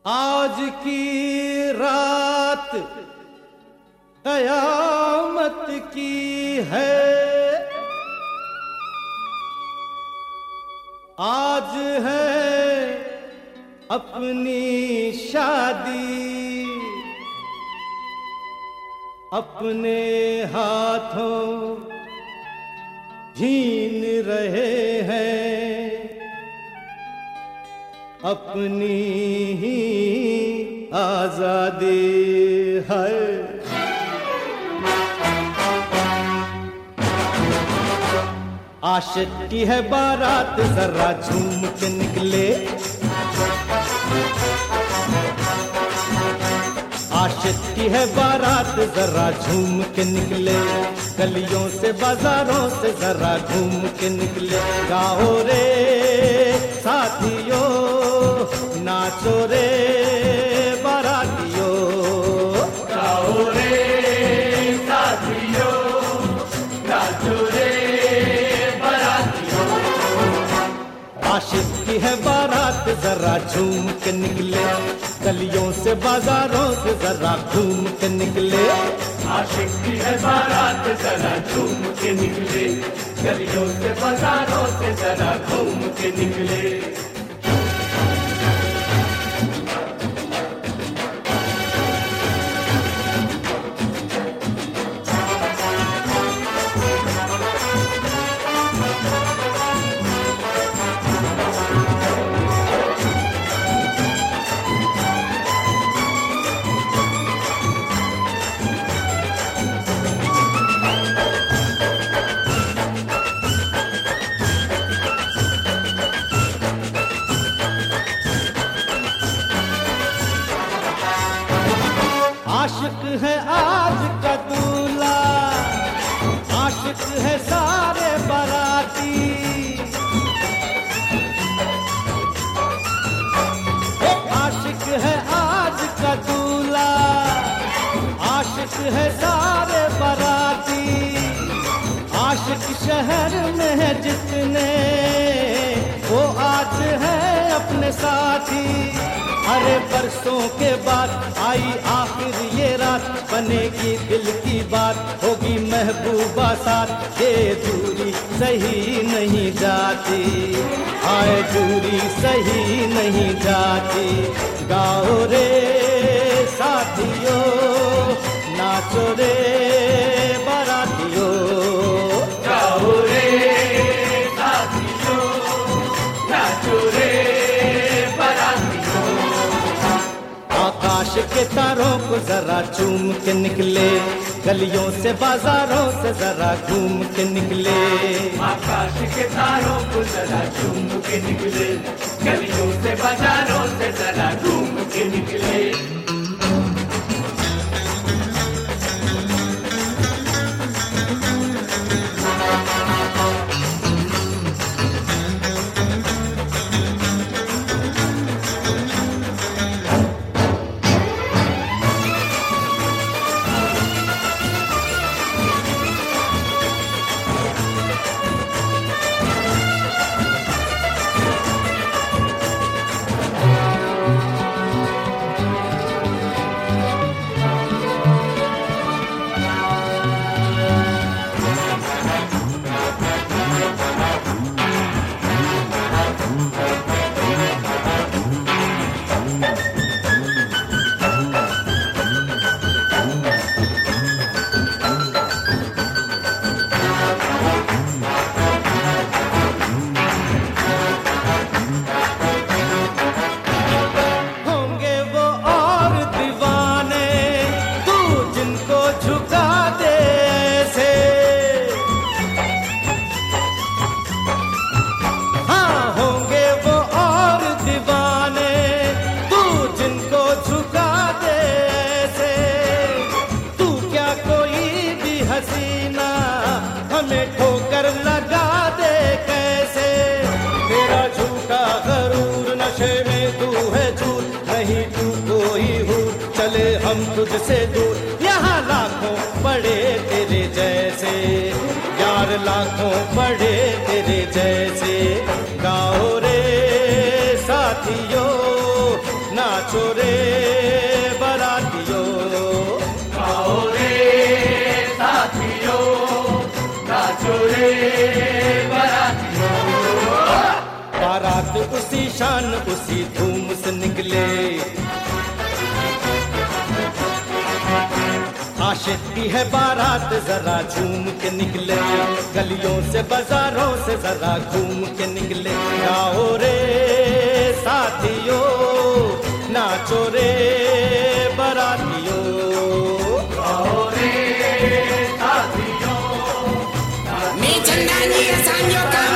आज की रात कयामत की है। आज है अपनी शादी, अपने हाथों छीन रहे हैं अपनी ही आजादी है। आशिक की है बारात, जरा झूम के निकले। आशिक की है बारात, जरा झूम के निकले। गलियों से बाजारों से जरा घूम के निकले। गाओ रे साथियों, नाचो रे बारातियों। गाओ रे साथियों, नाचो रे बारातियों। आशिक की है बारात, जरा झूम के निकले। गलियों से बाजारों से जरा घूम के निकले। आशिक की है बारात, जरा झूम के निकले। गलियों से बाजारों से जरा घूम के निकले। आशिक है आज का दूल्हा, आशिक है सारे बाराती। आशिक है आज का दूल्हा, आशिक है सारे बाराती। आशिक शहर में है जितने, वो आज है अपने साथी। अरे बरसों के बाद आई आखिर ये रात, बनेगी दिल की बात, होगी महबूबा साथ। ये दूरी सही नहीं जाती, आए दूरी सही नहीं जाती। गाओ रे साथियों, नाचो रे बारातियों। गाओ रे साथियों, नाचो रे बारातियों। आकाश के तारों को जरा चूम के निकले। गलियों से बाजारों से जरा घूम के निकले। आकाश के तारों को जरा झूम के निकले। गलियों से बाजारों से जरा घूम के निकले। हमें ठोकर लगा दे कैसे। तेरा झूठा गरूर, नशे में तू है झूठ, नहीं तू कोई हूर, चले हम तुझसे दूर। यहाँ लाखों पड़े तेरे जैसे, यार लाखों पड़े तेरे जैसे। गाओ रे साथियों, ना नाचो रे बरातियों, गाओ रे साथियों, नाचो रे बरातियों। बारात उसी शान उसी धूम से निकले, आशिक की है बारात जरा झूम के निकले, गलियों से बाजारों से जरा घूम के निकले। गाओ रे साथियों, नाचो रे बरातियों, गाओ रे साथियों, Mi chandani sanyo ka